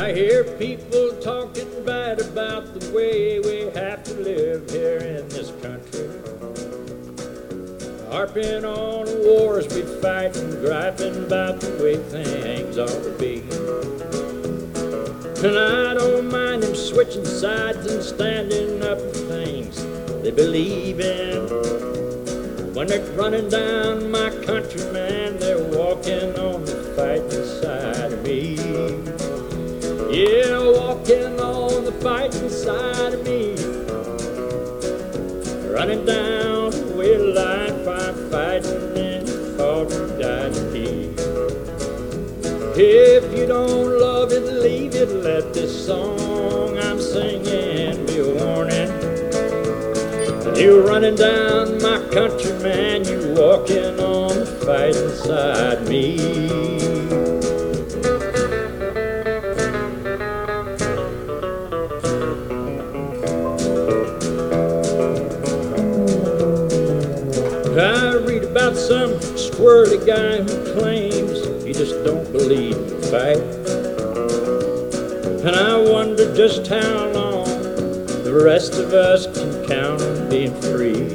I hear people talking bad about the way we have to live here in this country. Harping on the wars we fight and griping about the way things ought to be. And I don't mind them switching sides and standing up for things they believe in. When they're running down my country, man, they're walking on the fighting side of me. Yeah, walking on the fighting side of me. Running down the way of life, I'm fighting and fought and died to keep. If you don't love it, leave it. Let this song I'm singing be a warning. You're running down my country, man, you walking on the fighting side of me. I read about some squirrely guy who claims he just don't believe in fight. And I wonder just how long the rest of us can count on being free.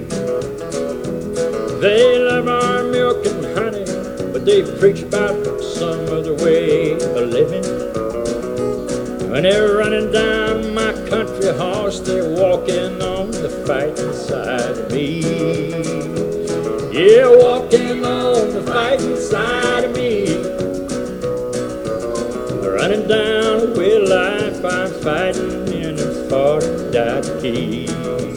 They love our milk and honey, but they preach about some other way of living. When they're running down my country horse, they're walking on the fighting side of me. Yeah, walking on the fighting side of me. Running down the way of life, I'm fighting in a fought and died to keep.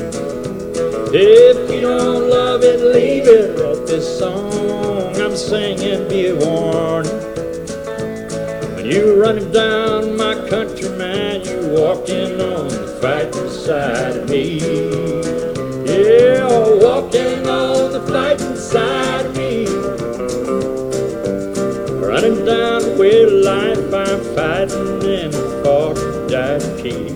If you don't love it, leave it. Let this song I'm singing be a warning. When you're running down my country, man, you're walking on the fighting side of me. Yeah, walking on the fighting side of me. Running down the way of life, I'm fighting and fought and died to keep.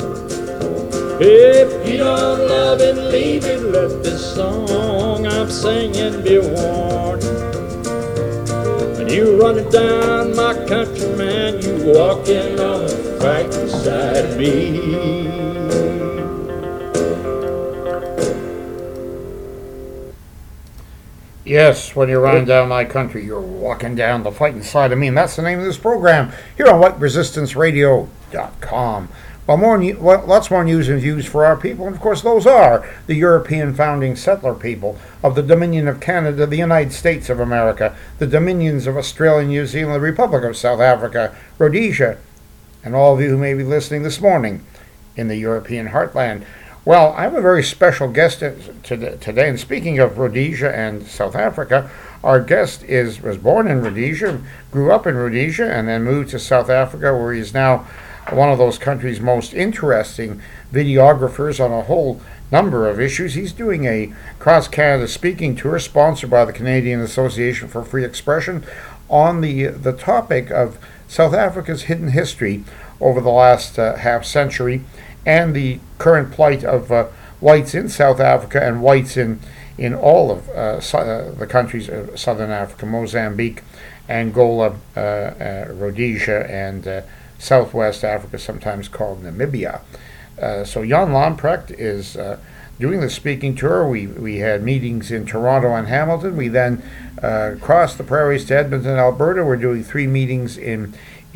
If you don't love it, leave it. Let this song I'm singing be a warning. When you're running down my country, man, you walking on the fighting side of me. Yes, when you're running down my country, you're walking down the fighting side of me. And that's the name of this program here on WhiteResistanceRadio.com. Lots more news and views for our people. And, of course, those are the European founding settler people of the Dominion of Canada, the United States of America, the Dominions of Australia, New Zealand, the Republic of South Africa, Rhodesia, and all of you who may be listening this morning in the European heartland. Well, I have a very special guest today, and speaking of Rhodesia and South Africa, our guest was born in Rhodesia, grew up in Rhodesia, and then moved to South Africa, where he is now one of those country's most interesting videographers on a whole number of issues. He's doing a cross-Canada speaking tour sponsored by the Canadian Association for Free Expression on the topic of South Africa's hidden history over the last half century, and the current plight of whites in South Africa and whites in all of the countries of Southern Africa, Mozambique, Angola, Rhodesia, and Southwest Africa, sometimes called Namibia. So Jan Lamprecht is doing the speaking tour. We had meetings in Toronto and Hamilton. We then crossed the prairies to Edmonton, Alberta. We're doing 3 meetings in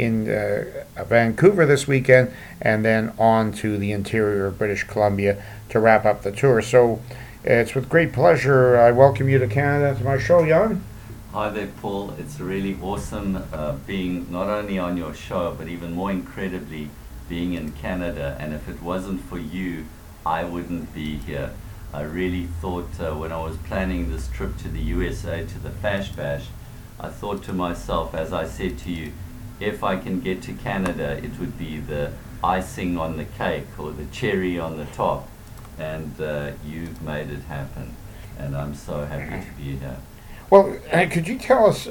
Vancouver this weekend, and then on to the interior of British Columbia to wrap up the tour. So it's with great pleasure I welcome you to Canada, to my show, Jan. Hi there, Paul. It's really awesome being not only on your show, but even more incredibly being in Canada. And if it wasn't for you, I wouldn't be here. I really thought when I was planning this trip to the USA, to the Fash Bash, I thought to myself, as I said to you, if I can get to Canada, it would be the icing on the cake or the cherry on the top. And you've made it happen. And I'm so happy to be here. Well, could you tell us,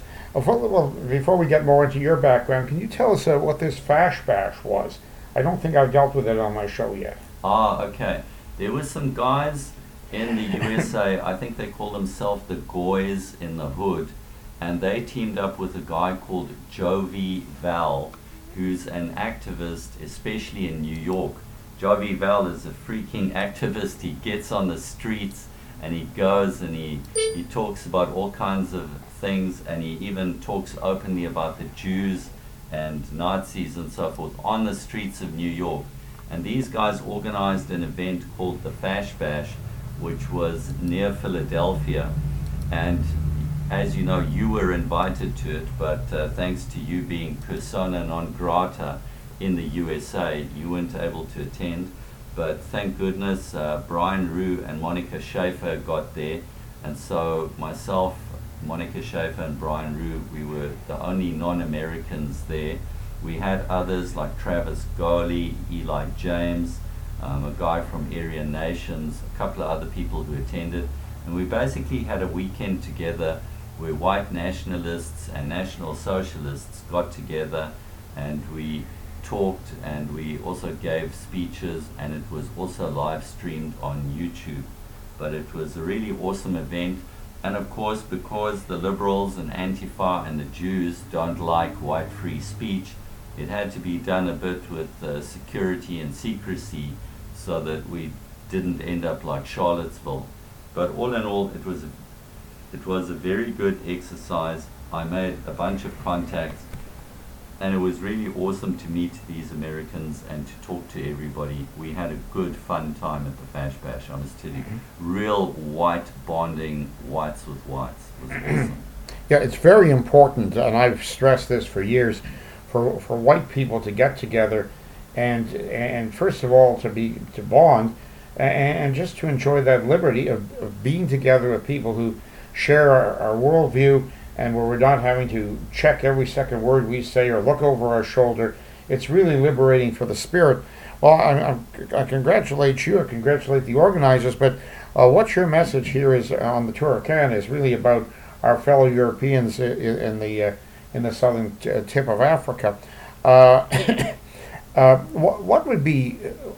before we get more into your background, can you tell us what this Fash Bash was? I don't think I've dealt with it on my show yet. Okay. There were some guys in the USA, I think they call themselves the Goys in the Hood, and they teamed up with a guy called Jovi Val, who's an activist, especially in New York. Javi Val is a freaking activist. He gets on the streets and he goes and he talks about all kinds of things, and he even talks openly about the Jews and Nazis and so forth on the streets of New York. And these guys organized an event called the Fash Bash, which was near Philadelphia. And as you know, you were invited to it, but thanks to you being persona non grata in the USA, you weren't able to attend. But thank goodness Brian Rue and Monica Schaefer got there. And so myself, Monica Schaefer and Brian Rue, we were the only non-Americans there. We had others like Travis Goley, Eli James, a guy from Aryan Nations, a couple of other people who attended. And we basically had a weekend together where white nationalists and national socialists got together, and we talked, and we also gave speeches, and it was also live streamed on YouTube. But it was a really awesome event. And of course, because the liberals and Antifa and the Jews don't like white free speech, it had to be done a bit with security and secrecy so that we didn't end up like Charlottesville. But all in all, it was a very good exercise. I made a bunch of contacts, and it was really awesome to meet these Americans and to talk to everybody. We had a good, fun time at the Fash Bash, I must tell you. Real white bonding, whites with whites. It was awesome. Yeah, it's very important, and I've stressed this for years, for white people to get together and first of all to bond and just to enjoy that liberty of being together with people who share our worldview, and where we're not having to check every second word we say or look over our shoulder. It's really liberating for the spirit. Well, I congratulate you, I congratulate the organizers, but what's your message here is on the Tour of Canada is really about our fellow Europeans in the southern tip of Africa. What would be,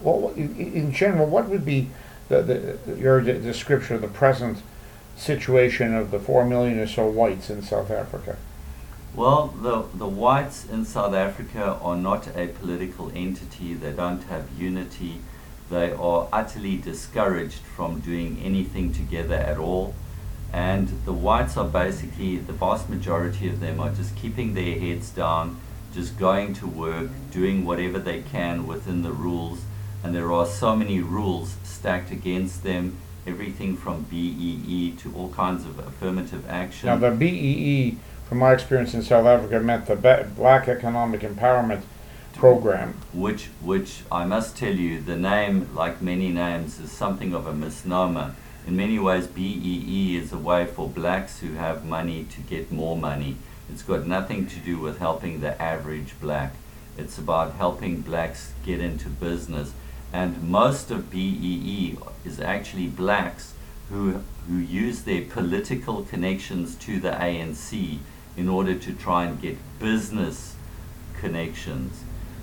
in general, what would be your description of the present situation of the 4 million or so whites in South Africa? Well, the whites in South Africa are not a political entity. They don't have unity. They are utterly discouraged from doing anything together at all. And the whites are basically, the vast majority of them are just keeping their heads down, just going to work, doing whatever they can within the rules. And there are so many rules stacked against them, everything from BEE to all kinds of affirmative action. Now, the BEE, from my experience in South Africa, meant the Black Economic Empowerment Program. Which I must tell you, the name, like many names, is something of a misnomer. In many ways, BEE is a way for blacks who have money to get more money. It's got nothing to do with helping the average black. It's about helping blacks get into business. And most of BEE is actually blacks who use their political connections to the ANC in order to try and get business connections.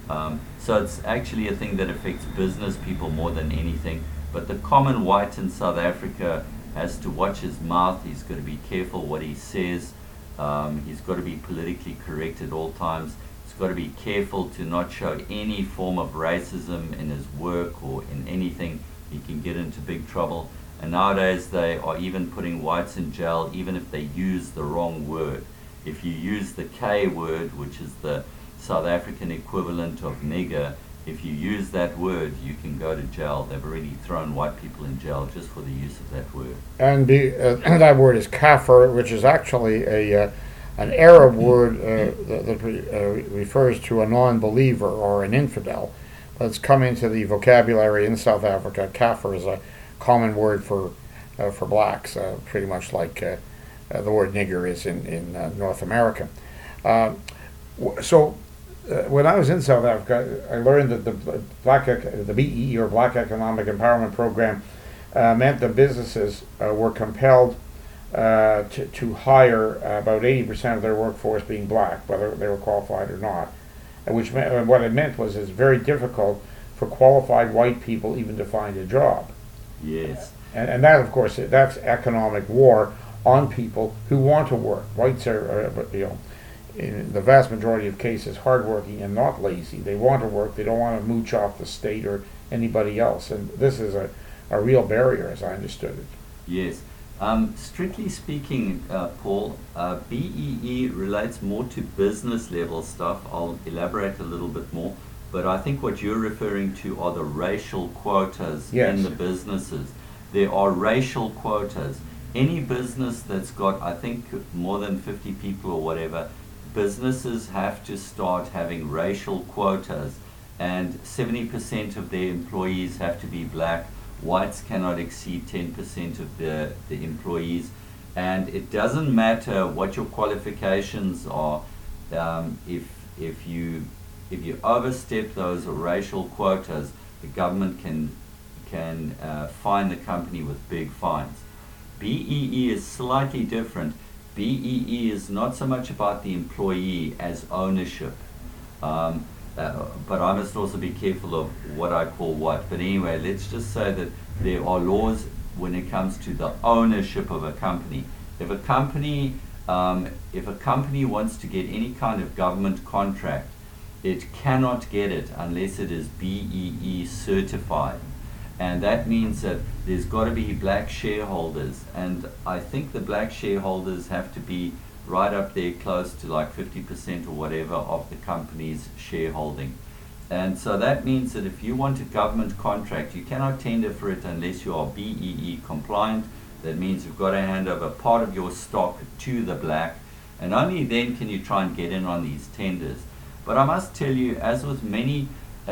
So it's actually a thing that affects business people more than anything. But the common white in South Africa has to watch his mouth. He's got to be careful what he says. He's got to be politically correct at all times. He's got to be careful to not show any form of racism in his work or in anything. He can get into big trouble. And nowadays they are even putting whites in jail even if they use the wrong word. If you use the K word, which is the South African equivalent of nigger, if you use that word, you can go to jail. They've already thrown white people in jail just for the use of that word. And that word is kafir, which is actually an Arab word that refers to a non-believer or an infidel. But it's come into the vocabulary in South Africa. Kafir is a common word for blacks, pretty much like the word nigger is in North America. When I was in South Africa, I learned that the BEE, or Black Economic Empowerment Program, meant that businesses were compelled to hire about 80% of their workforce being black, whether they were qualified or not. Which what it meant was it's very difficult for qualified white people even to find a job. Yes. And that, of course, that's economic war on people who want to work. Whites are in the vast majority of cases, hardworking and not lazy. They want to work. They don't want to mooch off the state or anybody else. And this is a real barrier, as I understood it. Yes. Strictly speaking, Paul, BEE relates more to business level stuff. I'll elaborate a little bit more. But I think what you're referring to are the racial quotas Yes. in the businesses. There are racial quotas. Any business that's got, I think, more than 50 people or whatever, businesses have to start having racial quotas, and 70% of their employees have to be black. Whites cannot exceed 10% of the employees. And it doesn't matter what your qualifications are. If you overstep those racial quotas, the government can fine the company with big fines. BEE is slightly different. BEE is not so much about the employee as ownership. But I must also be careful of what I call what. But anyway, let's just say that there are laws when it comes to the ownership of a company. If a company wants to get any kind of government contract, it cannot get it unless it is BEE certified. And that means that there's got to be black shareholders. And I think the black shareholders have to be right up there close to like 50% or whatever of the company's shareholding. And so that means that if you want a government contract, you cannot tender for it unless you are BEE compliant. That means you've got to hand over part of your stock to the black, and only then can you try and get in on these tenders. But I must tell you, as with many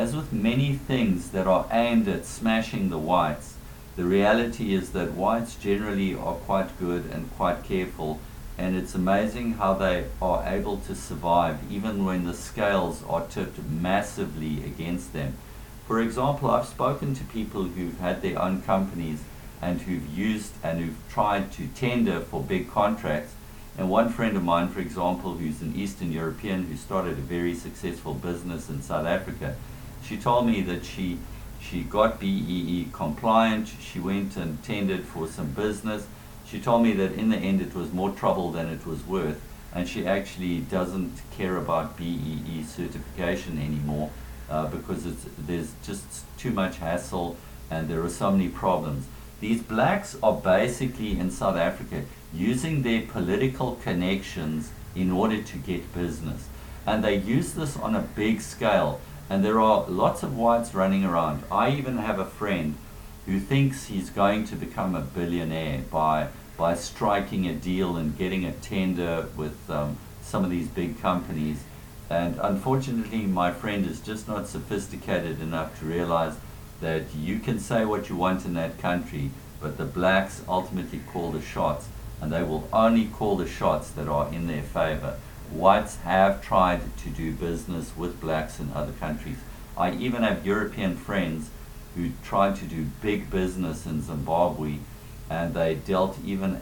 things that are aimed at smashing the whites, the reality is that whites generally are quite good and quite careful, and it's amazing how they are able to survive even when the scales are tipped massively against them. For example, I've spoken to people who've had their own companies and who've tried to tender for big contracts. And one friend of mine, for example, who's an Eastern European who started a very successful business in South Africa, she told me that she got BEE compliant. She went and tendered for some business. She told me that in the end it was more trouble than it was worth, and she actually doesn't care about BEE certification anymore because there's just too much hassle and there are so many problems. These blacks are basically in South Africa using their political connections in order to get business. And they use this on a big scale. And there are lots of whites running around. I even have a friend who thinks he's going to become a billionaire by striking a deal and getting a tender with some of these big companies. And unfortunately, my friend is just not sophisticated enough to realize that you can say what you want in that country, but the blacks ultimately call the shots, and they will only call the shots that are in their favor. Whites have tried to do business with blacks in other countries. I even have European friends who tried to do big business in Zimbabwe, and they dealt even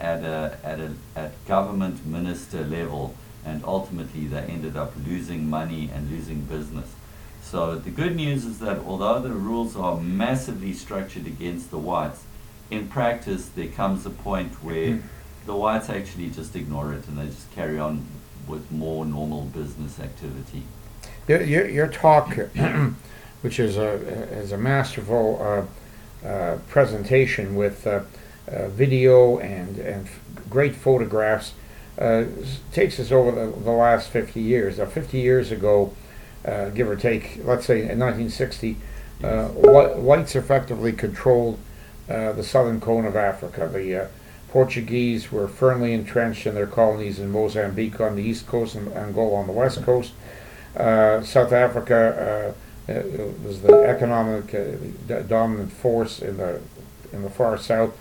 at government minister level, and ultimately they ended up losing money and losing business. So the good news is that although the rules are massively structured against the whites, in practice there comes a point where the whites actually just ignore it and they just carry on with more normal business activity. Your talk, which is a masterful presentation with video and great photographs, takes us over the last 50 years. 50 years ago, give or take, let's say in 1960, whites effectively controlled the southern cone of Africa. The Portuguese were firmly entrenched in their colonies in Mozambique on the east coast and Angola on the west coast. South Africa was the economic dominant force in the far south.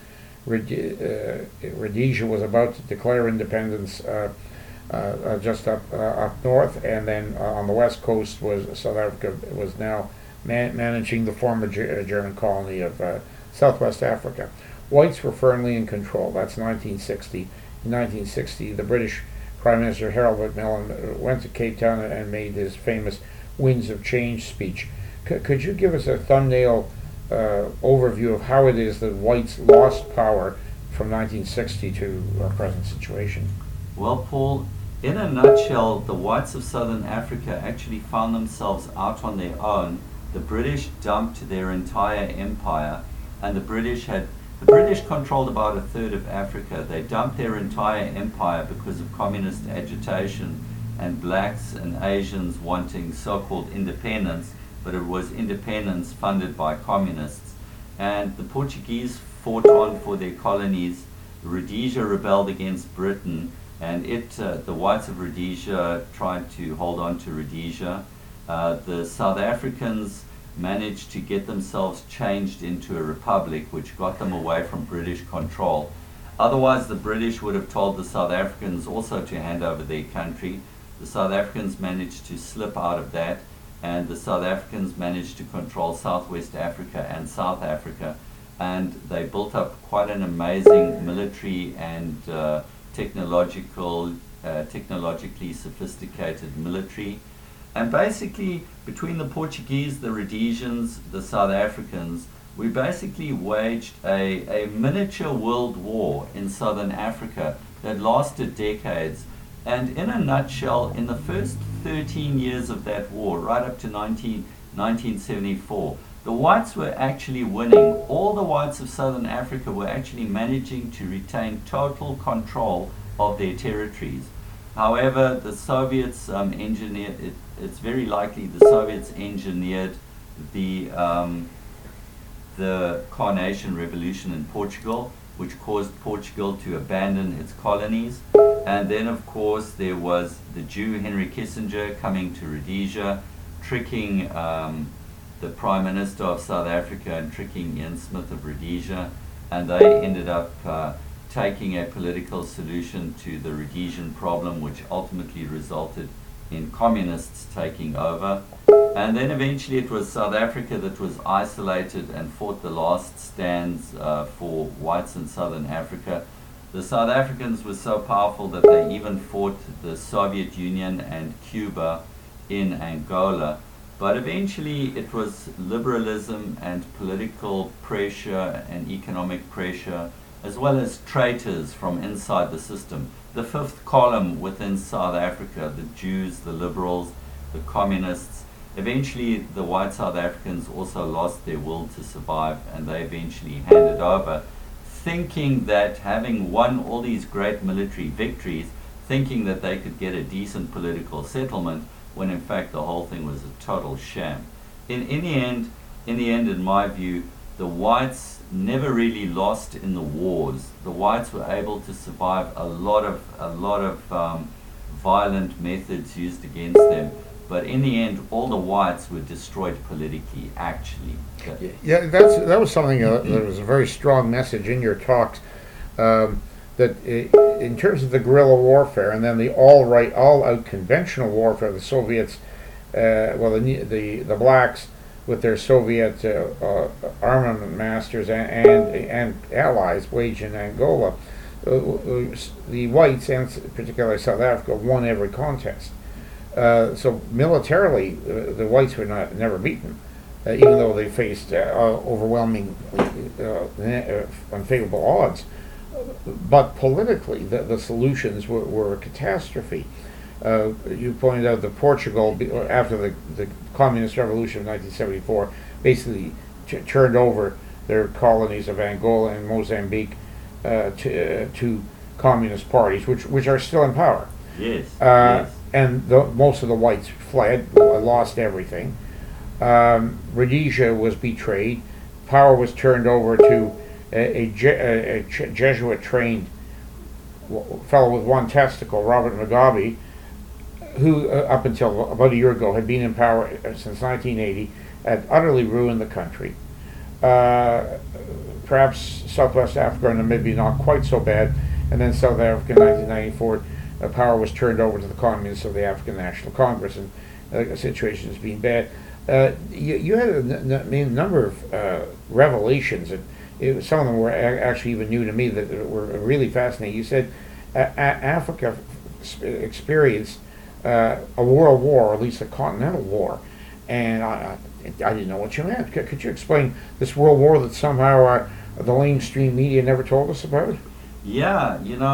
Rhodesia was about to declare independence just up north, and then on the west coast was South Africa was now managing the former German colony of Southwest Africa. Whites were firmly in control. That's 1960. In 1960, the British Prime Minister Harold Macmillan went to Cape Town and made his famous Winds of Change speech. Could you give us a thumbnail overview of how it is that whites lost power from 1960 to our present situation? Well, Paul, In a nutshell, the whites of southern Africa actually found themselves out on their own. The British dumped their entire empire, and the British controlled about a third of Africa. They dumped their entire empire because of communist agitation and blacks and Asians wanting so-called independence, but it was independence funded by communists. And the Portuguese fought on for their colonies. Rhodesia rebelled against Britain, and the whites of Rhodesia tried to hold on to Rhodesia. The South Africans managed to get themselves changed into a republic, which got them away from British control. Otherwise, the British would have told the South Africans also to hand over their country. The South Africans managed to slip out of that, and the South Africans managed to control Southwest Africa and South Africa, and they built up quite an amazing military and technologically sophisticated military. And basically, between the Portuguese, the Rhodesians, the South Africans, we basically waged a miniature world war in southern Africa that lasted decades. And in a nutshell, in the first 13 years of that war, right up to 1974, the whites were actually winning. All the whites of southern Africa were actually managing to retain total control of their territories. However, the Soviets it's very likely the Soviets engineered the Carnation Revolution in Portugal, which caused Portugal to abandon its colonies. And then, of course, there was the Jew Henry Kissinger coming to Rhodesia, tricking the Prime Minister of South Africa and tricking Ian Smith of Rhodesia, and they ended up taking a political solution to the Rhodesian problem, which ultimately resulted in communists taking over. And then eventually it was South Africa that was isolated and fought the last stands for whites in southern Africa. The South Africans were so powerful that they even fought the Soviet Union and Cuba in Angola. But eventually it was liberalism and political pressure and economic pressure, as well as traitors from inside the system. The fifth column within South Africa, the Jews, the liberals, the communists. Eventually the white South Africans also lost their will to survive, and they eventually handed over, thinking that having won all these great military victories, thinking that they could get a decent political settlement, when in fact the whole thing was a total sham. In the end, in my view, the whites never really lost in the wars. The whites were able to survive a lot of violent methods used against them, but in the end, all the whites were destroyed politically, actually. Yeah, that was something that was a very strong message in your talks. In terms of the guerrilla warfare and then the all-out conventional warfare, the Soviets, the blacks with their Soviet armament masters and allies waged in Angola, the whites, and particularly South Africa, won every contest. So militarily, the whites were never beaten, even though they faced overwhelming unfavorable odds. But politically, the solutions were a catastrophe. You pointed out that Portugal, after the Communist Revolution of 1974, basically turned over their colonies of Angola and Mozambique to communist parties, which are still in power. Yes. Yes. And most of the whites fled, lost everything. Rhodesia was betrayed. Power was turned over to a Jesuit-trained fellow with one testicle, Robert Mugabe, who up until about a year ago had been in power since 1980, had utterly ruined the country. Perhaps Southwest Africa and Namibia not quite so bad, and then South Africa in 1994, power was turned over to the communists of the African National Congress, and the situation has been bad. You had a number of revelations, and some of them were actually even new to me that were really fascinating. You said Africa experienced a world war, or at least a continental war, and I didn't know what you meant. Could you explain this world war that somehow the mainstream media never told us about? Yeah,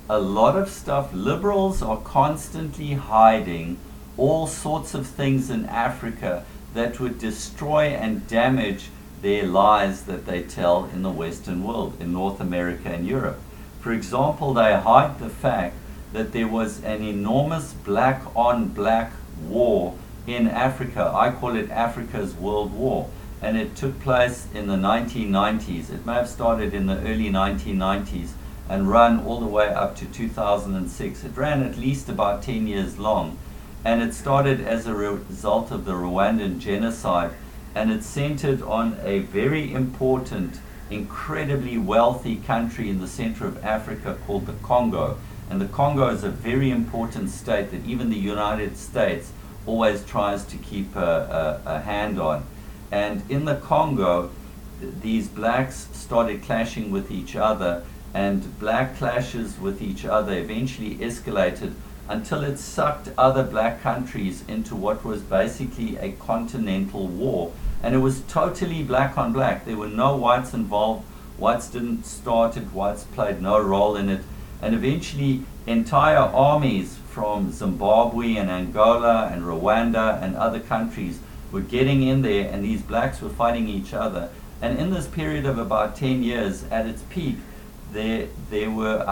a lot of stuff. Liberals are constantly hiding all sorts of things in Africa that would destroy and damage their lies that they tell in the Western world, in North America and Europe. For example, they hide the fact that there was an enormous black-on-black war in Africa. I call it Africa's World War. And it took place in the 1990s. It may have started in the early 1990s and run all the way up to 2006. It ran at least about 10 years long. And it started as a result of the Rwandan genocide. And it centered on a very important, incredibly wealthy country in the center of Africa called the Congo. And the Congo is a very important state that even the United States always tries to keep a hand on. And in the Congo, these blacks started clashing with each other, and black clashes with each other eventually escalated until it sucked other black countries into what was basically a continental war. And it was totally black on black. There were no whites involved. Whites didn't start it. Whites played no role in it. And eventually, entire armies from Zimbabwe and Angola and Rwanda and other countries were getting in there, and these blacks were fighting each other. And in this period of about 10 years, at its peak, there were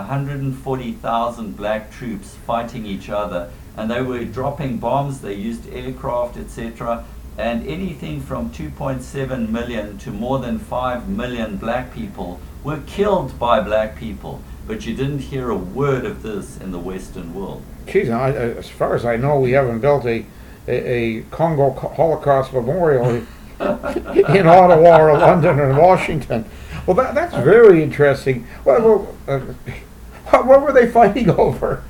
140,000 black troops fighting each other, and they were dropping bombs. They used aircraft, etc. And anything from 2.7 million to more than 5 million black people were killed by black people. But you didn't hear a word of this in the Western world. Geez, as far as I know, we haven't built a Congo Holocaust memorial in Ottawa or London or Washington. Well, that's very interesting. Well, what were they fighting over?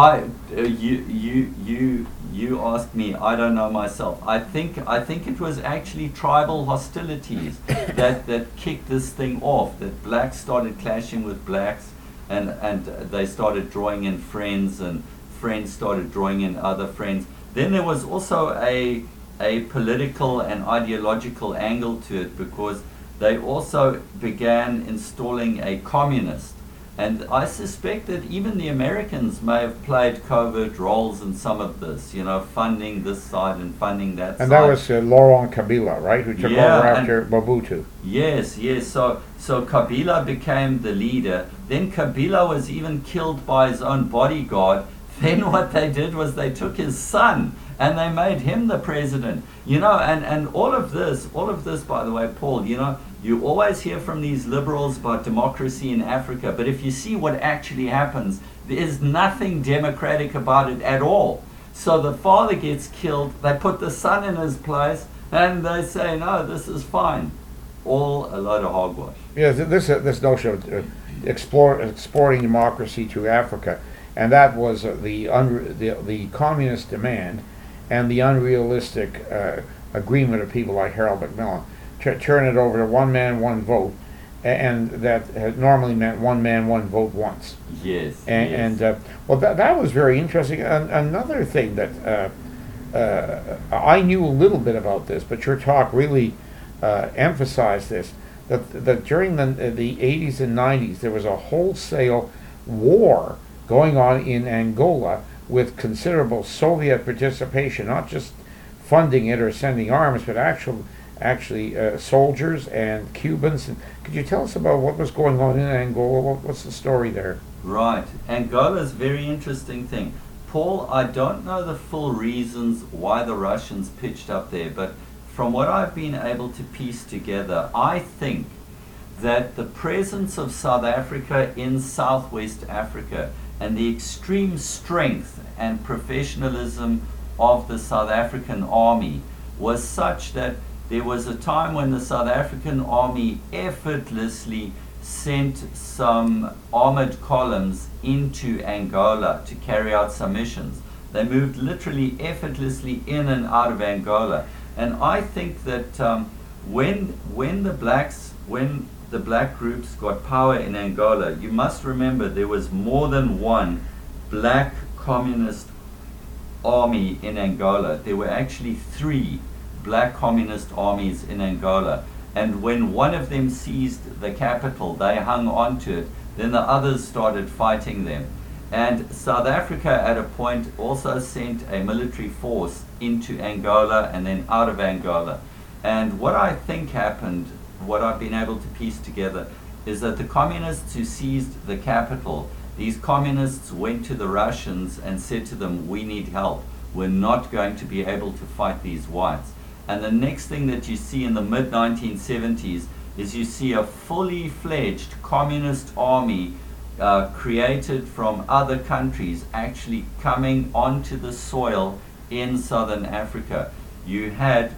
You asked me. I don't know myself. I think it was actually tribal hostilities that kicked this thing off. That blacks started clashing with blacks, and they started drawing in friends, and friends started drawing in other friends. Then there was also a political and ideological angle to it, because they also began installing a communist. And I suspect that even the Americans may have played covert roles in some of this, funding this side and funding that side. And that was Laurent Kabila, right, who took over after Mobutu. Yes. So Kabila became the leader. Then Kabila was even killed by his own bodyguard. Then what they did was they took his son and they made him the president. And all of this, by the way, Paul, you always hear from these liberals about democracy in Africa, but if you see what actually happens, there's nothing democratic about it at all. So the father gets killed, they put the son in his place, and they say, no, this is fine. All a load of hogwash. Yeah, this notion of exporting democracy to Africa, and that was the communist demand and the unrealistic agreement of people like Harold Macmillan. Turn it over to one man, one vote, and that had normally meant one man, one vote once. Yes. Well, that was very interesting. Another thing that I knew a little bit about this, but your talk really emphasized this, that during the 80s and 90s, there was a wholesale war going on in Angola with considerable Soviet participation, not just funding it or sending arms, but actually soldiers and Cubans. And could you tell us about what was going on in Angola? What's the story there? Right. Angola is a very interesting thing. Paul, I don't know the full reasons why the Russians pitched up there, but from what I've been able to piece together, I think that the presence of South Africa in Southwest Africa and the extreme strength and professionalism of the South African army was such that there was a time when the South African army effortlessly sent some armored columns into Angola to carry out some missions. They moved literally effortlessly in and out of Angola. And I think that when the black groups got power in Angola, you must remember there was more than one black communist army in Angola. There were actually 3 black communist armies in Angola, and when one of them seized the capital, they hung on to it. Then the others started fighting them, And South Africa at a point also sent a military force into Angola and then out of Angola. And what I think happened, what I've been able to piece together, is that the communists who seized the capital, these communists went to the Russians and said to them, we need help. We're not going to be able to fight these whites. And the next thing that you see in the mid-1970s is you see a fully fledged communist army created from other countries actually coming onto the soil in southern Africa. You had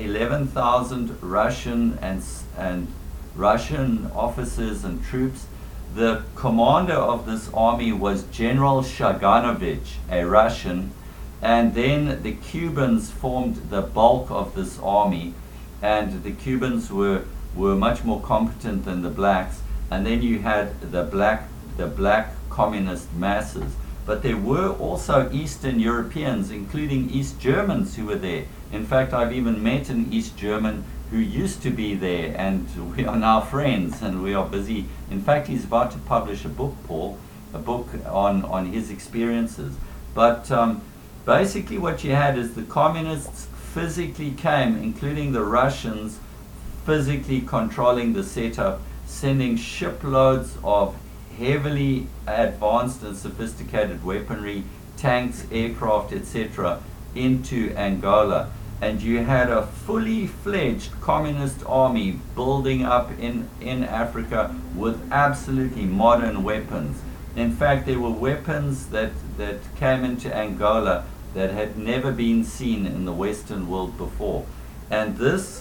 11,000 Russian and Russian officers and troops. The commander of this army was General Shaganovich, a Russian, and then the Cubans formed the bulk of this army, and the Cubans were much more competent than the blacks, and then you had the black communist masses. But there were also Eastern Europeans, including East Germans, who were there. In fact, I've even met an East German who used to be there, and we are now friends, and we are busy. In fact, he's about to publish a book, Paul, a book on his experiences. But basically what you had is the communists physically came, including the Russians, physically controlling the setup, sending shiploads of heavily advanced and sophisticated weaponry, tanks, aircraft, etc., into Angola. And you had a fully fledged communist army building up in Africa with absolutely modern weapons. In fact, there were weapons that came into Angola that had never been seen in the Western world before. And this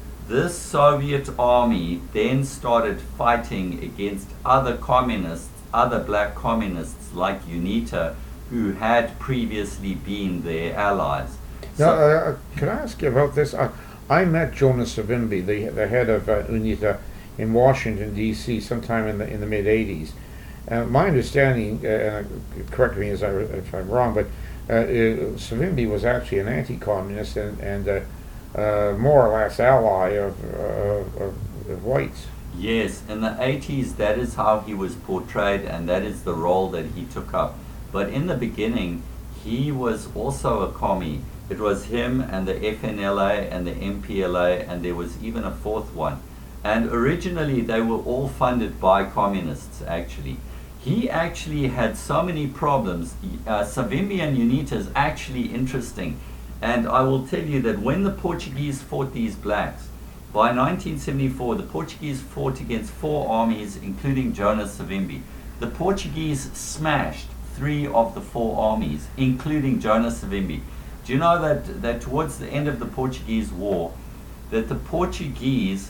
Soviet army then started fighting against other communists, other black communists like UNITA, who had previously been their allies. Now, can I ask you about this? I met Jonas Savimbi, the head of UNITA, in Washington, D.C. sometime in the mid-'80s. My understanding, correct me if I'm wrong, but Savimbi was actually an anti-communist and more or less ally of whites. Yes, in the 80s, that is how he was portrayed, and that is the role that he took up. But in the beginning, he was also a commie. It was him and the FNLA and the MPLA, and there was even a fourth one. And originally, they were all funded by communists, actually. He actually had so many problems. Savimbi and UNITA is actually interesting. And I will tell you that when the Portuguese fought these blacks, by 1974, the Portuguese fought against 4 armies, including Jonas Savimbi. The Portuguese smashed 3 of the 4 armies, including Jonas Savimbi. Do you know that towards the end of the Portuguese War, that the Portuguese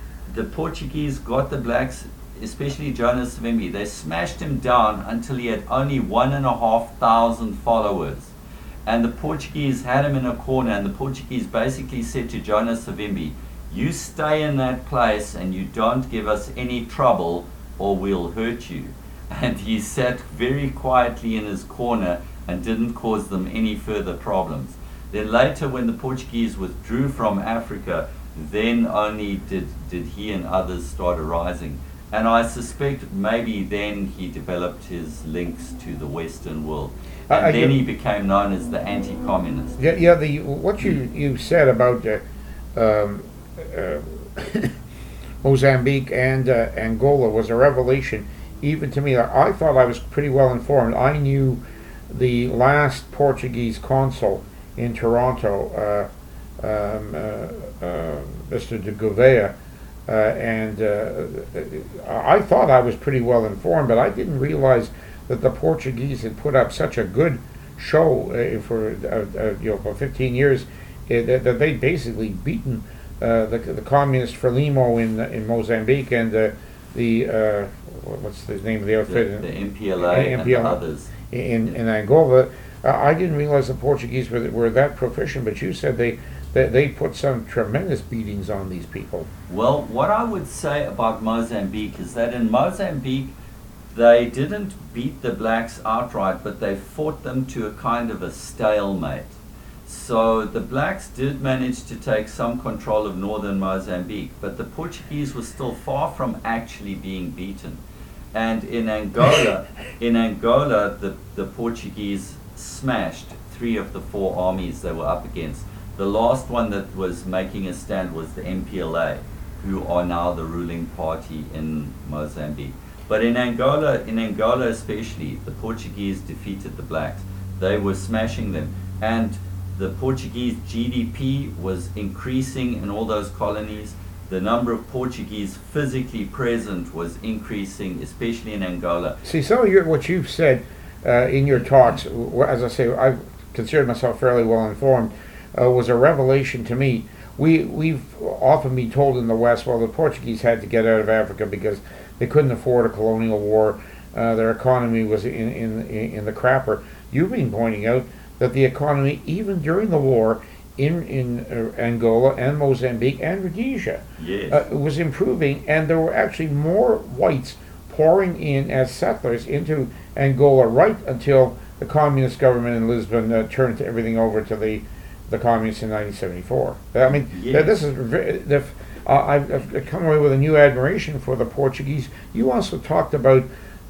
got the blacks, especially Jonas Savimbi, they smashed him down until he had only 1,500 followers. And the Portuguese had him in a corner, and the Portuguese basically said to Jonas Savimbi, you stay in that place and you don't give us any trouble or we'll hurt you. And he sat very quietly in his corner and didn't cause them any further problems. Then later, when the Portuguese withdrew from Africa, then only did he and others start arising. And I suspect maybe then he developed his links to the Western world. And then he became known as the anti-communist. Yeah. What you said about Mozambique and Angola was a revelation, even to me. I thought I was pretty well informed. I knew the last Portuguese consul in Toronto, Mr. de Gouveia, and I thought I was pretty well informed, but I didn't realize that the Portuguese had put up such a good show for 15 years, that they'd basically beaten the communist Frelimo in Mozambique and the what's the name of the outfit? The MPLA and the others in Angola. I didn't realize the Portuguese were that proficient, but you said they put some tremendous beatings on these people. Well, what I would say about Mozambique is that in Mozambique, they didn't beat the blacks outright, but they fought them to a kind of a stalemate. So the blacks did manage to take some control of northern Mozambique, but the Portuguese were still far from actually being beaten. And in Angola, the Portuguese smashed 3 of the 4 armies they were up against. The last one that was making a stand was the MPLA, who are now the ruling party in Mozambique. But in Angola especially, the Portuguese defeated the blacks. They were smashing them. And the Portuguese GDP was increasing in all those colonies. The number of Portuguese physically present was increasing, especially in Angola. See, some of what you've said in your talks, as I say, I've considered myself fairly well informed, was a revelation to me. We've often been told in the West, well, the Portuguese had to get out of Africa because they couldn't afford a colonial war. Their economy was in the crapper. You've been pointing out that the economy, even during the war, in Angola and Mozambique and Rhodesia, Yes. was improving, and there were actually more whites pouring in as settlers into Angola right until the communist government in Lisbon turned everything over to the communists in 1974. I mean, Yes. this is I've come away with a new admiration for the Portuguese. You also talked about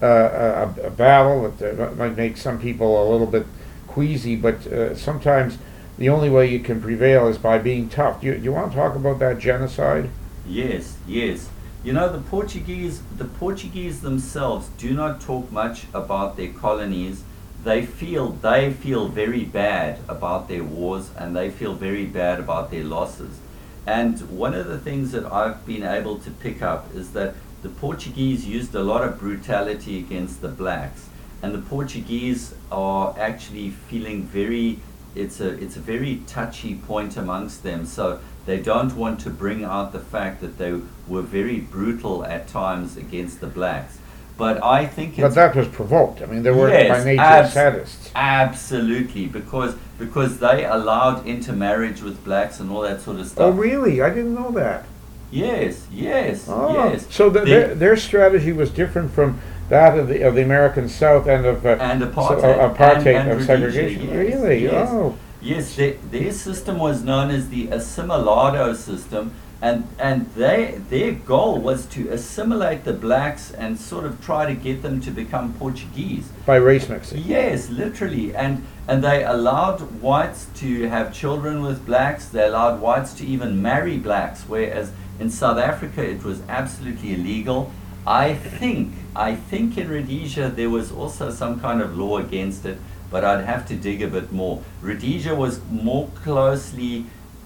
a battle that might make some people a little bit queasy, but sometimes the only way you can prevail is by being tough. Do you want to talk about that genocide? Yes, yes. You know, the Portuguese themselves do not talk much about their colonies. They feel very bad about their wars, and they feel very bad about their losses. And one of the things that I've been able to pick up is that the Portuguese used a lot of brutality against the blacks, and the Portuguese are actually feeling it's a very touchy point amongst them. So they don't want to bring out the fact that they were very brutal at times against the blacks. But I think But that was provoked. I mean, they were by nature sadists. Absolutely, because they allowed intermarriage with blacks and all that sort of stuff. Oh, really? I didn't know that. Yes, yes, Oh, yes. so their strategy was different from that of the American South and of And apartheid, and of Rhodesia, segregation. yes, Really? yes. Oh, Yes, their system was known as the assimilado system, and their goal was to assimilate the blacks and sort of try to get them to become Portuguese. by race mixing. Yes, literally, and they allowed whites to have children with blacks. They allowed whites to even marry blacks, whereas in South Africa it was absolutely illegal. I think in Rhodesia there was also some kind of law against it, but I'd have to dig a bit more. Rhodesia was more closely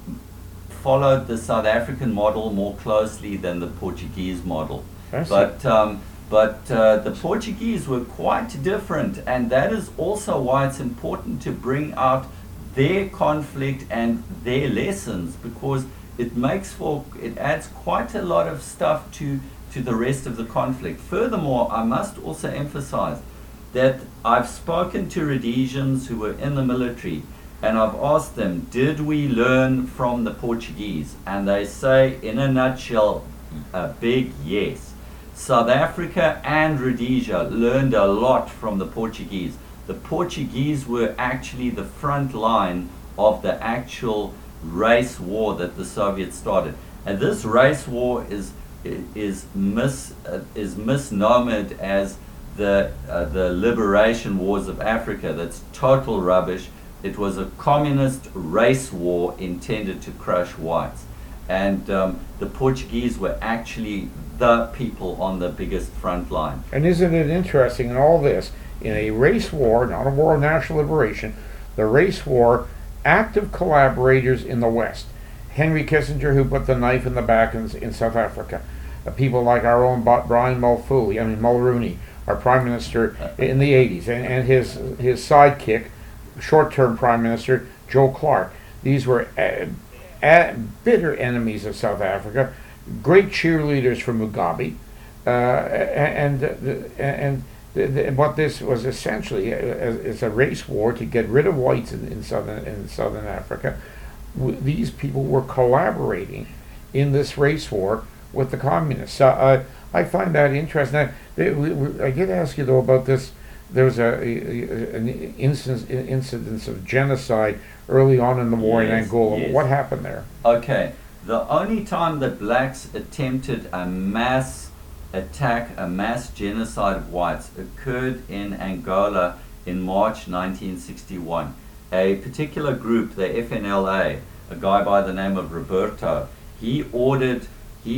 followed the South African model more closely than the Portuguese model. I see. But the Portuguese were quite different, and that is also why it's important to bring out their conflict and their lessons, because it adds quite a lot of stuff to the rest of the conflict. Furthermore, I must also emphasize that I've spoken to Rhodesians who were in the military, and I've asked them, did we learn from the Portuguese? And they say, in a nutshell, a big yes. South Africa and Rhodesia learned a lot from the Portuguese. The Portuguese were actually the front line of the actual race war that the Soviets started. And this race war is misnomered as the liberation wars of Africa. That's total rubbish. It was a communist race war intended to crush whites. And the Portuguese were actually the people on the biggest front line. And isn't it interesting in all this, in a race war, not a war of national liberation, the race war, active collaborators in the West. Henry Kissinger, who put the knife in the back in South Africa. People like our own Brian Mulroney, our Prime Minister in the 80s, and his sidekick, short-term Prime Minister Joe Clark. These were bitter enemies of South Africa, great cheerleaders for Mugabe, and what this was essentially is a race war to get rid of whites in southern Africa. These people were collaborating in this race war with the communists. I find that interesting. I did ask you though about this. There was an incidence of genocide early on in the war in Angola. Yes. What happened there? Okay, the only time that blacks attempted a mass attack, a mass genocide of whites, occurred in Angola in March 1961. A particular group, the FNLA, a guy by the name of Roberto, he ordered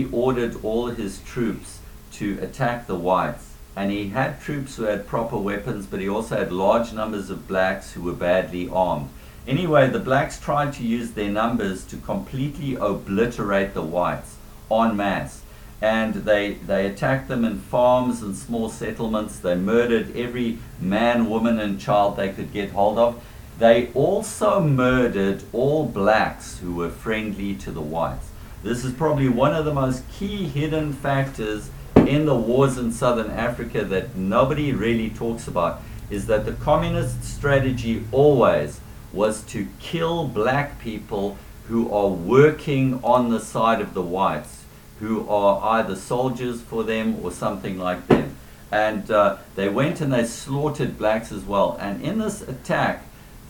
all his troops to attack the whites. And he had troops who had proper weapons, but he also had large numbers of blacks who were badly armed. Anyway, the blacks tried to use their numbers to completely obliterate the whites en masse. And they attacked them in farms and small settlements. They murdered every man, woman, and child they could get hold of. They also murdered all blacks who were friendly to the whites. This is probably one of the most key hidden factors in the wars in southern Africa that nobody really talks about, is that the communist strategy always was to kill black people who are working on the side of the whites, who are either soldiers for them or something like them. And they went and they slaughtered blacks as well. And in this attack,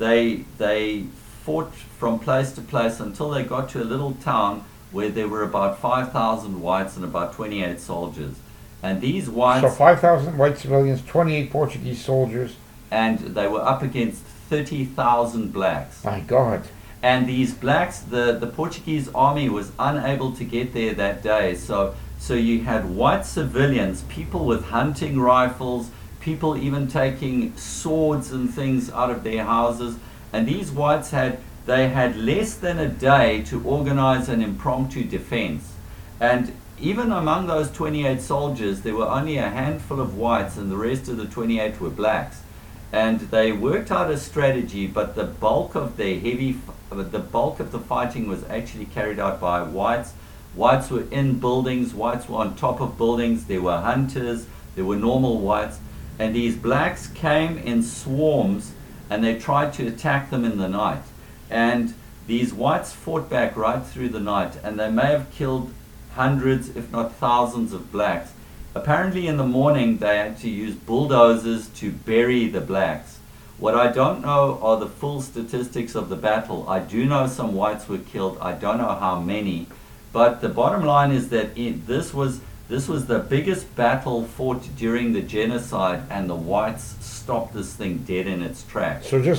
they fought from place to place until they got to a little town where there were about 5,000 whites and about 28 soldiers. And these whites... So 5,000 white civilians, 28 Portuguese soldiers. And they were up against 30,000 blacks. My God. And these blacks, the Portuguese army was unable to get there that day. So you had white civilians, people with hunting rifles, people even taking swords and things out of their houses. And these whites had less than a day to organize an impromptu defense. And even among those 28 soldiers, there were only a handful of whites and the rest of the 28 were blacks. And they worked out a strategy, but the bulk of the fighting was actually carried out by whites. Whites were in buildings, whites were on top of buildings, there were hunters, there were normal whites. And these blacks came in swarms and they tried to attack them in the night. And these whites fought back right through the night, and they may have killed hundreds, if not thousands, of blacks. Apparently in the morning they had to use bulldozers to bury the blacks. What I don't know are the full statistics of the battle. I do know some whites were killed. I don't know how many. But the bottom line is that this was the biggest battle fought during the genocide, and the whites stopped this thing dead in its tracks. So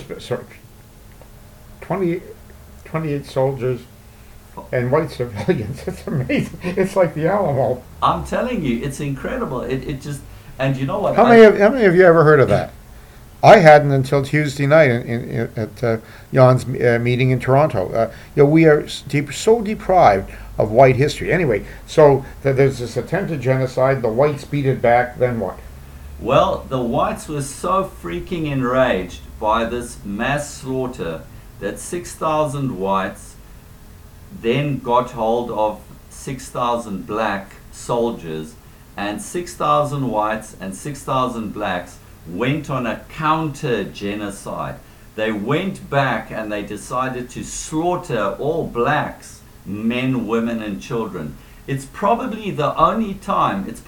28 soldiers and white civilians. It's amazing. It's like the Alamo. I'm telling you, it's incredible. It just, and you know what? How many of you ever heard of that? I hadn't until Tuesday night at Jan's meeting in Toronto. We are so deprived of white history. Anyway, so there's this attempted genocide. The whites beat it back. Then what? Well, the whites were so freaking enraged by this mass slaughter that 6,000 whites then got hold of 6,000 black soldiers, and 6,000 whites and 6,000 blacks went on a counter genocide. They went back and they decided to slaughter all blacks, men, women, and children. It's probably the only time in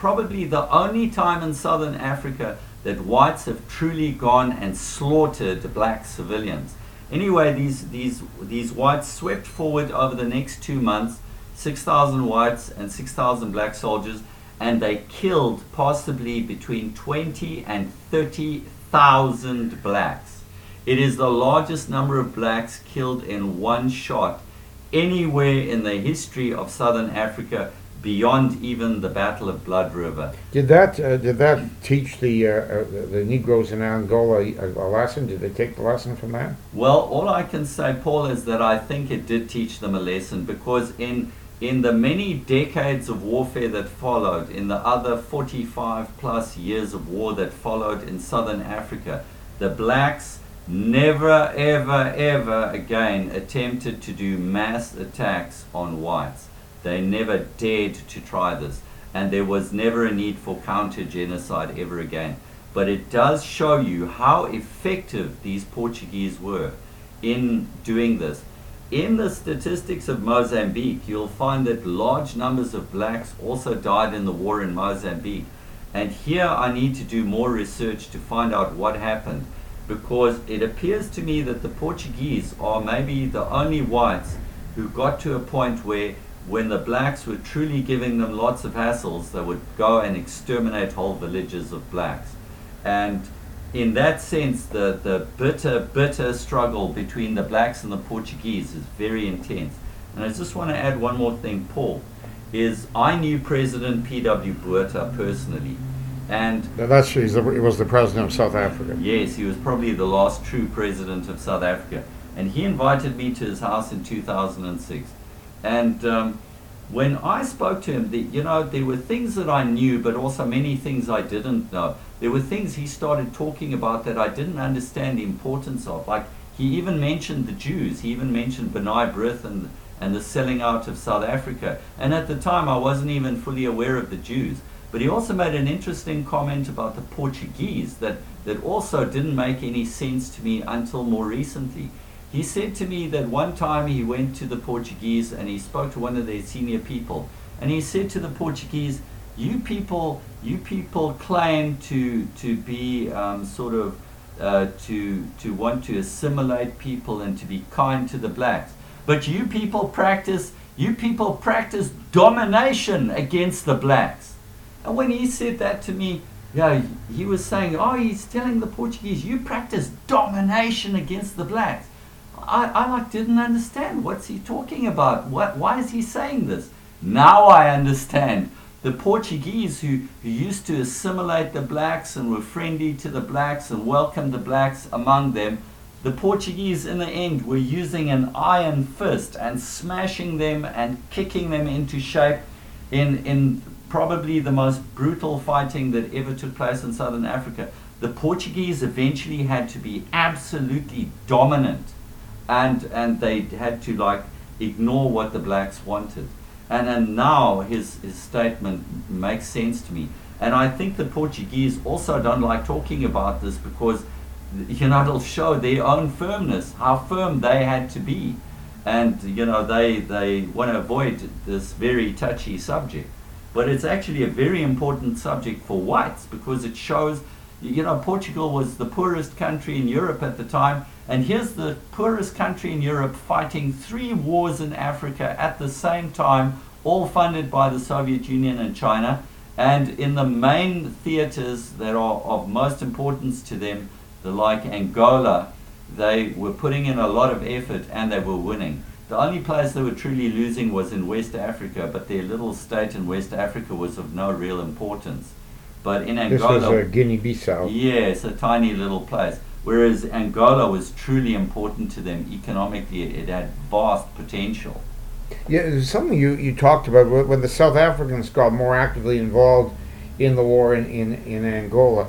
southern Africa that whites have truly gone and slaughtered black civilians. Anyway, these whites swept forward over the next 2 months, 6,000 whites and 6,000 black soldiers, and they killed possibly between 20 and 30,000 blacks. It is the largest number of blacks killed in one shot anywhere in the history of southern Africa, beyond even the Battle of Blood River. Did that teach the Negroes in Angola a lesson? Did they take the lesson from that? Well, all I can say, Paul, is that I think it did teach them a lesson, because in the many decades of warfare that followed, in the other 45 plus years of war that followed in southern Africa, the blacks never, ever, ever again attempted to do mass attacks on whites. They never dared to try this, and there was never a need for counter-genocide ever again. But it does show you how effective these Portuguese were in doing this. In the statistics of Mozambique, you'll find that large numbers of blacks also died in the war in Mozambique. And here I need to do more research to find out what happened, because it appears to me that the Portuguese are maybe the only whites who got to a point where when the blacks were truly giving them lots of hassles, they would go and exterminate whole villages of blacks. And in that sense, the bitter struggle between the blacks and the Portuguese is very intense. And I just want to add one more thing, Paul, is I knew President P.W. Botha personally. And He was the president of South Africa. yes, he was probably the last true president of South Africa. And he invited me to his house in 2006. And when I spoke to him, there were things that I knew, but also many things I didn't know. There were things he started talking about that I didn't understand the importance of. Like, he even mentioned the Jews. He even mentioned B'nai B'rith and the selling out of South Africa. And at the time, I wasn't even fully aware of the Jews. But he also made an interesting comment about the Portuguese that also didn't make any sense to me until more recently. He said to me that one time he went to the Portuguese and he spoke to one of their senior people, and he said to the Portuguese, you people claim to be to want to assimilate people and to be kind to the blacks, but you people practice domination against the blacks. And when he said that to me, he was saying, he's telling the Portuguese, you practice domination against the blacks. I didn't understand. What's he talking about? Why is he saying this? Now I understand. The Portuguese who used to assimilate the blacks and were friendly to the blacks and welcomed the blacks among them, the Portuguese in the end were using an iron fist and smashing them and kicking them into shape in probably the most brutal fighting that ever took place in Southern Africa. The Portuguese eventually had to be absolutely dominant. And they had to ignore what the blacks wanted. And now his statement makes sense to me. And I think the Portuguese also don't like talking about this because, it'll show their own firmness, how firm they had to be. And, they want to avoid this very touchy subject. But it's actually a very important subject for whites because it shows, Portugal was the poorest country in Europe at the time. And here's the poorest country in Europe fighting 3 wars in Africa at the same time, all funded by the Soviet Union and China. And in the main theaters that are of most importance to them, like Angola, they were putting in a lot of effort and they were winning. The only place they were truly losing was in West Africa, but their little state in West Africa was of no real importance. But in Angola... This was Guinea-Bissau. Yes, a tiny little place. Whereas Angola was truly important to them economically. It had vast potential. Yeah, something you talked about when the South Africans got more actively involved in the war in Angola.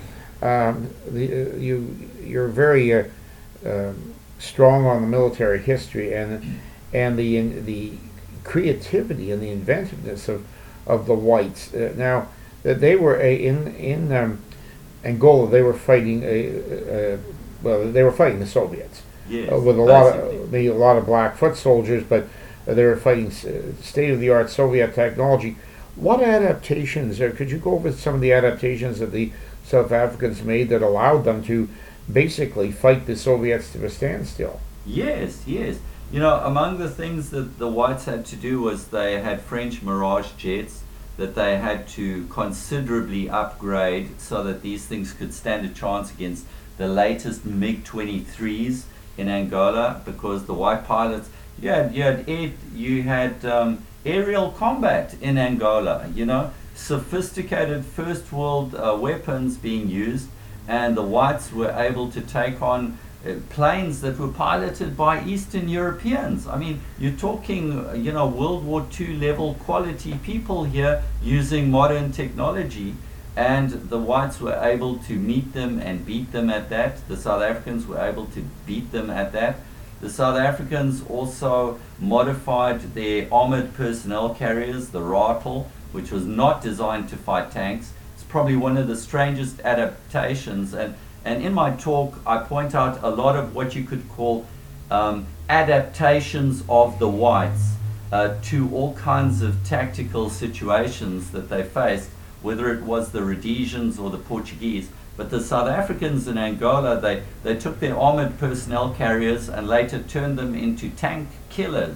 You're very strong on the military history and the creativity and the inventiveness of the whites. Now that they were in Angola, they were fighting they were fighting the Soviets. Yes, with a lot of black foot soldiers, but they were fighting state-of-the-art Soviet technology. What adaptations, or could you go over some of the adaptations that the South Africans made that allowed them to basically fight the Soviets to a standstill? Yes. Among the things that the whites had to do was they had French Mirage jets that they had to considerably upgrade so that these things could stand a chance against the latest MiG-23s in Angola, because the white pilots, you had aerial combat in Angola, sophisticated first world weapons being used, and the whites were able to take on planes that were piloted by Eastern Europeans. I mean, you're talking, World War II level quality people here using modern technology, and the whites were able to meet them and beat them at that. The South Africans were able to beat them at that. The South Africans also modified their armored personnel carriers, the Ratel, which was not designed to fight tanks. It's probably one of the strangest adaptations, and in my talk I point out a lot of what you could call adaptations of the whites to all kinds of tactical situations that they faced, whether it was the Rhodesians or the Portuguese. But the South Africans in Angola, they took their armored personnel carriers and later turned them into tank killers.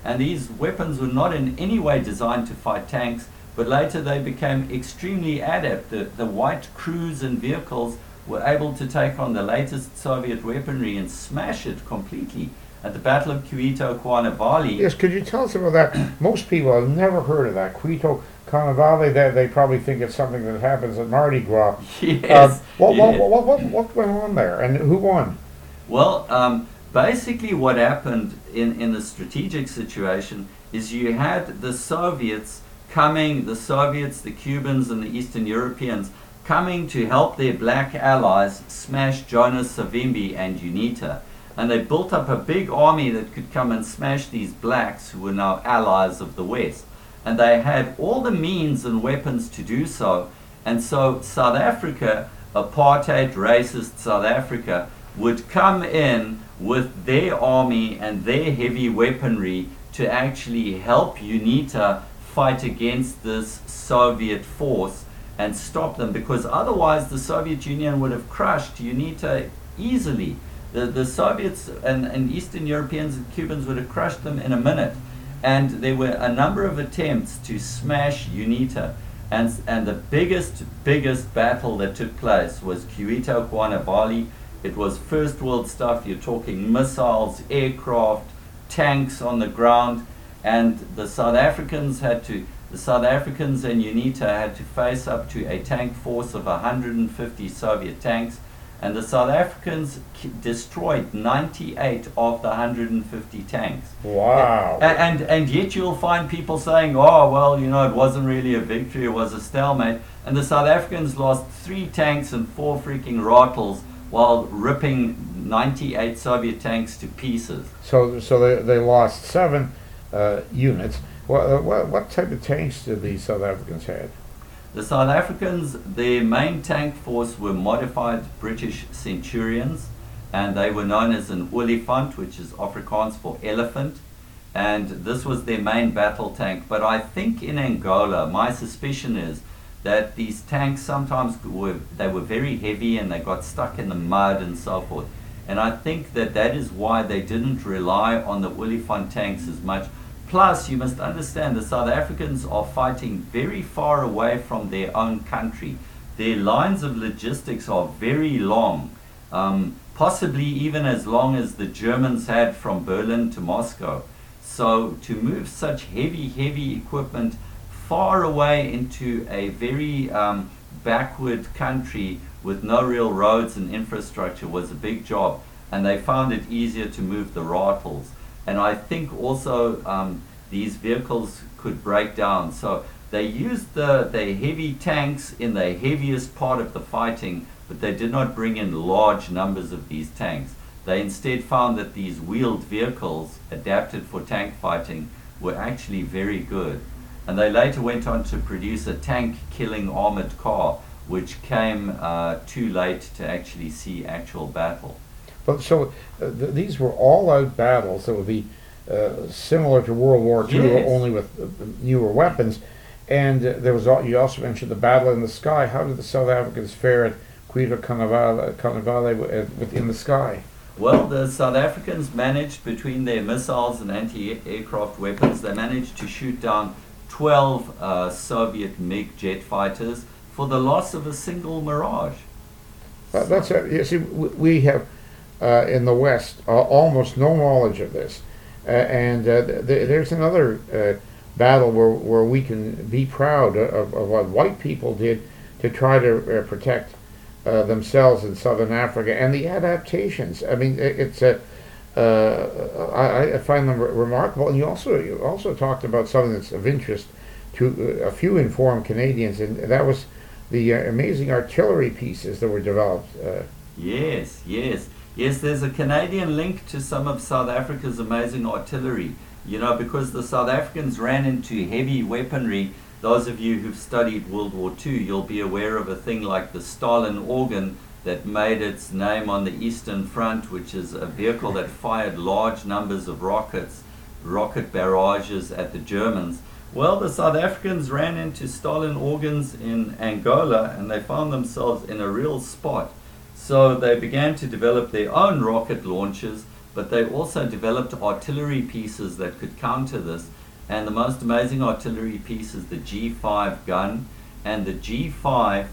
And these weapons were not in any way designed to fight tanks, but later they became extremely adept. The white crews and vehicles were able to take on the latest Soviet weaponry and smash it completely. At the Battle of Cuito Cuanavali. Yes, could you tell us about that? Most people have never heard of that. Cuito Cuanavali, they probably think it's something that happens at Mardi Gras. Yes. What went on there, and who won? Well, basically what happened in the strategic situation is you had the Soviets, the Cubans and the Eastern Europeans coming to help their black allies smash Jonas Savimbi and UNITA. And they built up a big army that could come and smash these blacks who were now allies of the West. And they had all the means and weapons to do so. And so South Africa, apartheid, racist South Africa, would come in with their army and their heavy weaponry to actually help UNITA fight against this Soviet force and stop them, because otherwise the Soviet Union would have crushed UNITA easily. The Soviets and Eastern Europeans and Cubans would have crushed them in a minute. And there were a number of attempts to smash UNITA. And the biggest battle that took place was Cuito Cuanavali. It was first world stuff. You're talking missiles, aircraft, tanks on the ground. And the South Africans and UNITA had to face up to a tank force of 150 Soviet tanks. And the South Africans destroyed 98 of the 150 tanks. Wow. And yet you'll find people saying, oh, well, it wasn't really a victory, it was a stalemate. And the South Africans lost 3 tanks and 4 freaking Rattles while ripping 98 Soviet tanks to pieces. So they lost 7 units. What type of tanks did the South Africans have? The South Africans, their main tank force were modified British Centurions, and they were known as an Olifant, which is Afrikaans for elephant, and this was their main battle tank. But I think in Angola, my suspicion is that these tanks sometimes were very heavy and they got stuck in the mud and so forth. And I think that is why they didn't rely on the Olifant tanks as much. Plus, you must understand, the South Africans are fighting very far away from their own country. Their lines of logistics are very long, possibly even as long as the Germans had from Berlin to Moscow. So to move such heavy equipment far away into a very backward country with no real roads and infrastructure was a big job. And they found it easier to move the Rattles. And I think also these vehicles could break down. So they used the heavy tanks in the heaviest part of the fighting, but they did not bring in large numbers of these tanks. They instead found that these wheeled vehicles adapted for tank fighting were actually very good. And they later went on to produce a tank-killing armored car, which came too late to actually see actual battle. But so these were all-out battles that would be similar to World War II, Yes. only with newer weapons. And you also mentioned the battle in the sky. How did the South Africans fare at Cuito Cuanavali within the sky? Well, the South Africans managed, between their missiles and anti-aircraft weapons, they managed to shoot down 12 Soviet MiG jet fighters for the loss of a single Mirage. That's it. You see, we have in the West almost no knowledge of this, and there's another battle where we can be proud of what white people did to try to protect themselves in southern Africa and the adaptations. I mean, it's I find them remarkable. And you also talked about something that's of interest to a few informed Canadians, and that was the amazing artillery pieces that were developed. Yes. There's a Canadian link to some of South Africa's amazing artillery. Because the South Africans ran into heavy weaponry. Those of you who've studied World War II, you'll be aware of a thing like the Stalin organ that made its name on the Eastern Front, which is a vehicle that fired large numbers of rocket barrages at the Germans. Well, the South Africans ran into Stalin organs in Angola, and they found themselves in a real spot. So they began to develop their own rocket launchers. but they also developed artillery pieces that could counter this. And the most amazing artillery piece is the G5 gun. And the G5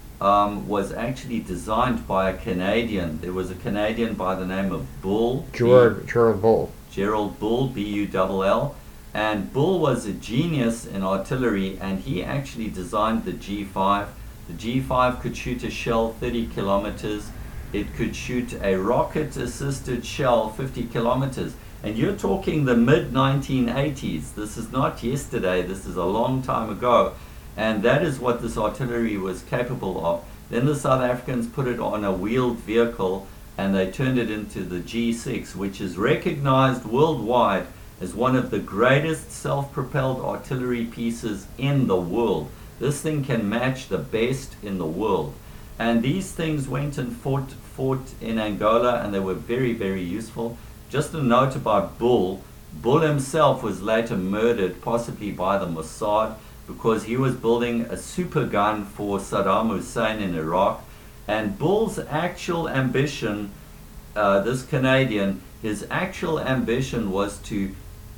was actually designed by a Canadian. There was a Canadian by the name of Bull. Gerald Bull. Gerald Bull, B-U-L-L. And Bull was a genius in artillery, and he actually designed the G5. The G5 could shoot a shell 30 kilometers. It could shoot a rocket-assisted shell 50 kilometers. And you're talking the mid-1980s. This is not yesterday. This is a long time ago. And that is what this artillery was capable of. Then the South Africans put it on a wheeled vehicle, and they turned it into the G6, which is recognized worldwide as one of the greatest self-propelled artillery pieces in the world. This thing can match the best in the world. And these things went and fought in Angola, and they were very, very useful. Just a note about Bull. Bull himself was later murdered, possibly by the Mossad, because he was building a super gun for Saddam Hussein in Iraq. And Bull's actual ambition, this Canadian, his actual ambition was to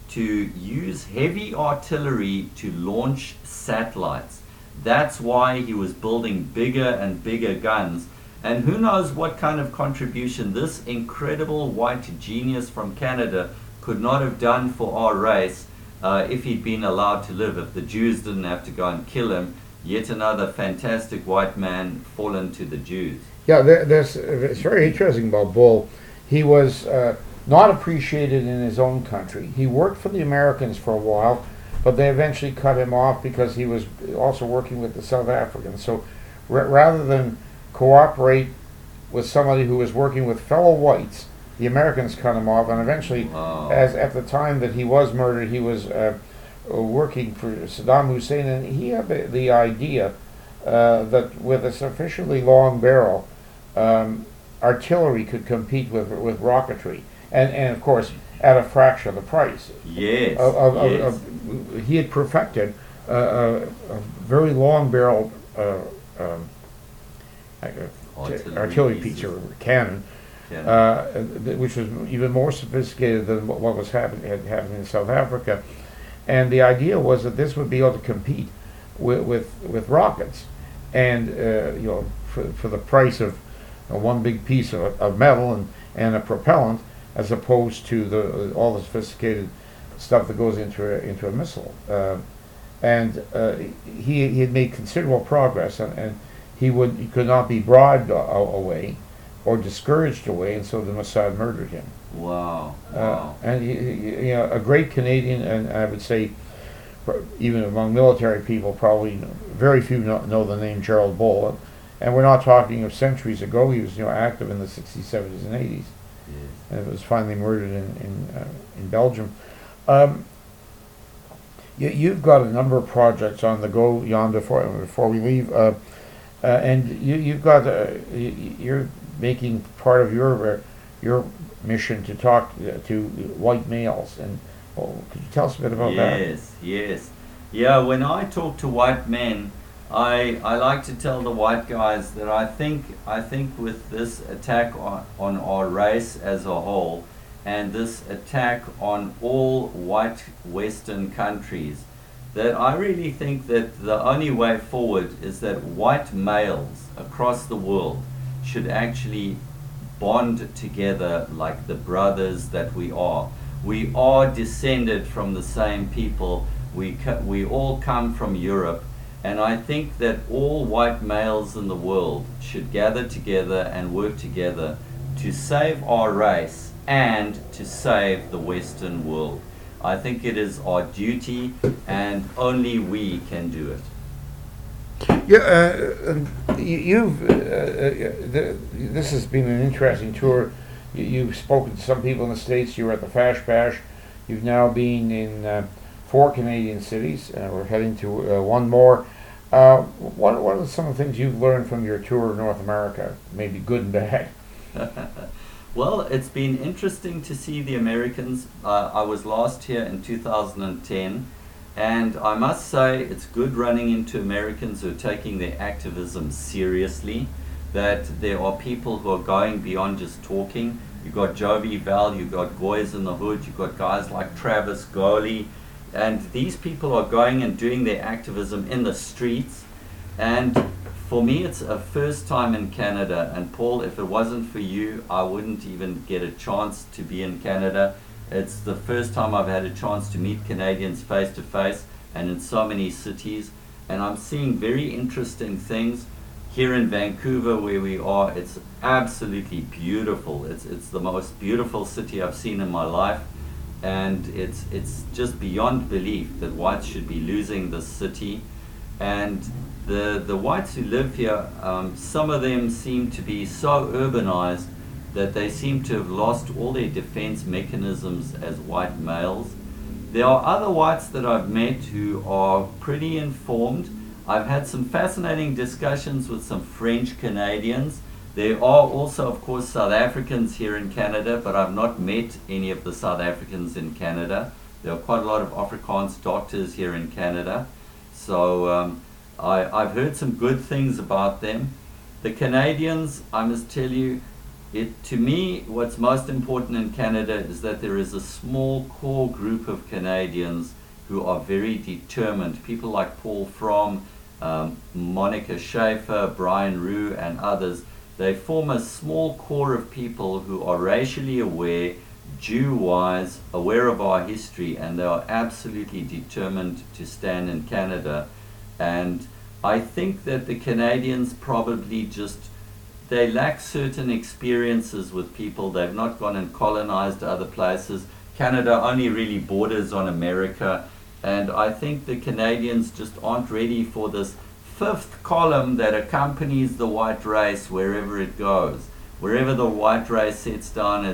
use heavy artillery to launch satellites. That's why he was building bigger and bigger guns. And who knows what kind of contribution this incredible white genius from Canada could not have done for our race if he'd been allowed to live, if the Jews didn't have to go and kill him. Yet another fantastic white man fallen to the Jews. Yeah, it's very interesting about Bull. He was not appreciated in his own country. He worked for the Americans for a while, but they eventually cut him off because he was also working with the South Africans. So rather than cooperate with somebody who was working with fellow whites, the Americans cut him off, and eventually, as at the time that he was murdered, he was working for Saddam Hussein, and he had the idea that with a sufficiently long barrel, artillery could compete with rocketry, and of course at a fraction of the price. Yes. He had perfected a very long barrel artillery piece or cannon, which was even more sophisticated than what was happening in South Africa. And the idea was that this would be able to compete with rockets, and for the price of one big piece of metal and a propellant, as opposed to all the sophisticated stuff that goes into a missile. And he had made considerable progress, and he could not be bribed away or discouraged away, and so the Mossad murdered him. Wow. And he a great Canadian, and I would say, even among military people, probably very few know the name Gerald Bull. And we're not talking of centuries ago. He was active in the 60s, 70s, and 80s. Yes. And was finally murdered in Belgium. You've got a number of projects on the go, Jan, before we leave. And you're making part of your mission to talk to white males, and could you tell us a bit about that? Yes. Yeah, when I talk to white men, I like to tell the white guys that I think with this attack on our race as a whole, and this attack on all white Western countries, that I really think that the only way forward is that white males across the world should actually bond together like the brothers that we are. We are descended from the same people. We all come from Europe. And I think that all white males in the world should gather together and work together to save our race and to save the Western world. I think it is our duty, and only we can do it. This has been an interesting tour. You've spoken to some people in the States. You were at the Fash Bash. You've now been in 4 Canadian cities. We're heading to one more. What are some of the things you've learned from your tour of North America, maybe good and bad? Well, it's been interesting to see the Americans. I was last here in 2010, and I must say it's good running into Americans who are taking their activism seriously, that there are people who are going beyond just talking. You've got Jovi Val, you've got Goys in the Hood, you've got guys like Travis Goley, and these people are going and doing their activism in the streets. And for me, it's a first time in Canada. And Paul, if it wasn't for you, I wouldn't even get a chance to be in Canada. It's the first time I've had a chance to meet Canadians face to face and in so many cities. And I'm seeing very interesting things. Here in Vancouver, where we are, it's absolutely beautiful. It's the most beautiful city I've seen in my life, and it's just beyond belief that whites should be losing this city. And the whites who live here, some of them seem to be so urbanized that they seem to have lost all their defense mechanisms as white males. There are other whites that I've met who are pretty informed. I've had some fascinating discussions with some French Canadians. There are also, of course, South Africans here in Canada, but I've not met any of the South Africans in Canada. There are quite a lot of Afrikaans doctors here in Canada. So I've heard some good things about them. The Canadians, I must tell you, to me, what's most important in Canada is that there is a small core group of Canadians who are very determined. People like Paul Fromm, Monica Schaefer, Brian Rue, and others. They form a small core of people who are racially aware, Jew-wise, aware of our history, and they are absolutely determined to stand in Canada. And I think that the Canadians probably they lack certain experiences with people. They've not gone and colonized other places. Canada only really borders on America. And I think the Canadians just aren't ready for this fifth column that accompanies the white race wherever it goes. Wherever the white race sets down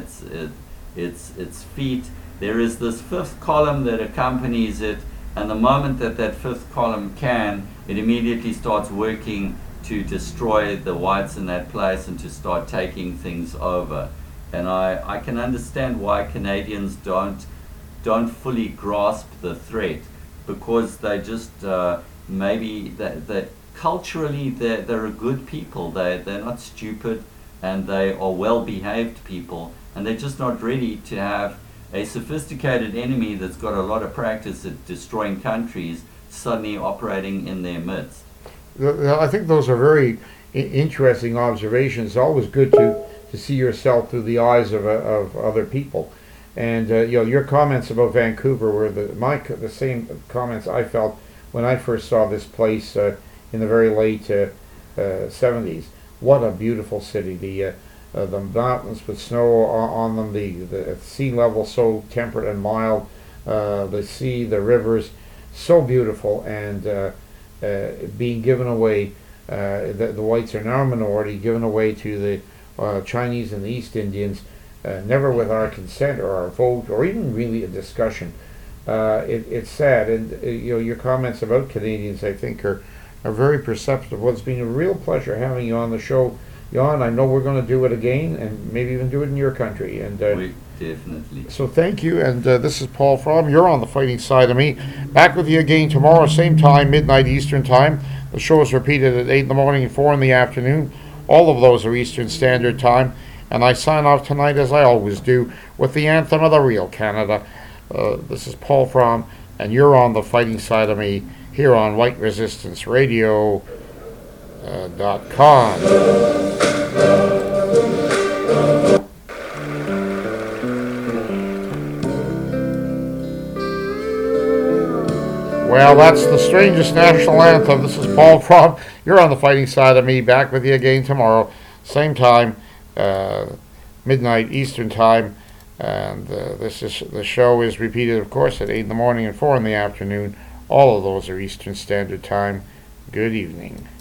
its feet, there is this fifth column that accompanies it, and the moment that fifth column it immediately starts working to destroy the whites in that place and to start taking things over. And I can understand why Canadians don't fully grasp the threat, because they just maybe that culturally they're a good people. They're not stupid, and they are well-behaved people, and they're just not ready to have a sophisticated enemy that's got a lot of practice at destroying countries suddenly operating in their midst. I think those are very interesting observations. It's always good to see yourself through the eyes of other people. And your comments about Vancouver were the same comments I felt when I first saw this place in the very late 70s. What a beautiful city! The mountains with snow on them, the sea level so temperate and mild, the sea, the rivers, so beautiful, and being given away. The whites are now a minority, given away to the Chinese and the East Indians. Never with our consent or our vote or even really a discussion. It's sad, and your comments about Canadians, I think, are very perceptive. Well, it's been a real pleasure having you on the show, Jan. I know we're going to do it again, and maybe even do it in your country. And we definitely. So thank you, and this is Paul Fromm. You're on the fighting side of me. Back with you again tomorrow, same time, midnight Eastern time. The show is repeated at 8 in the morning and 4 in the afternoon. All of those are Eastern Standard Time. And I sign off tonight, as I always do, with the anthem of the real Canada. This is Paul Fromm, and you're on the fighting side of me here on White Resistance Radio .com. Well, that's the strangest national anthem. This is Paul Fromm. You're on the fighting side of me. Back with you again tomorrow, same time. Midnight Eastern time, and the show is repeated, of course, at 8 in the morning and 4 in the afternoon. All of those are Eastern Standard Time. Good evening.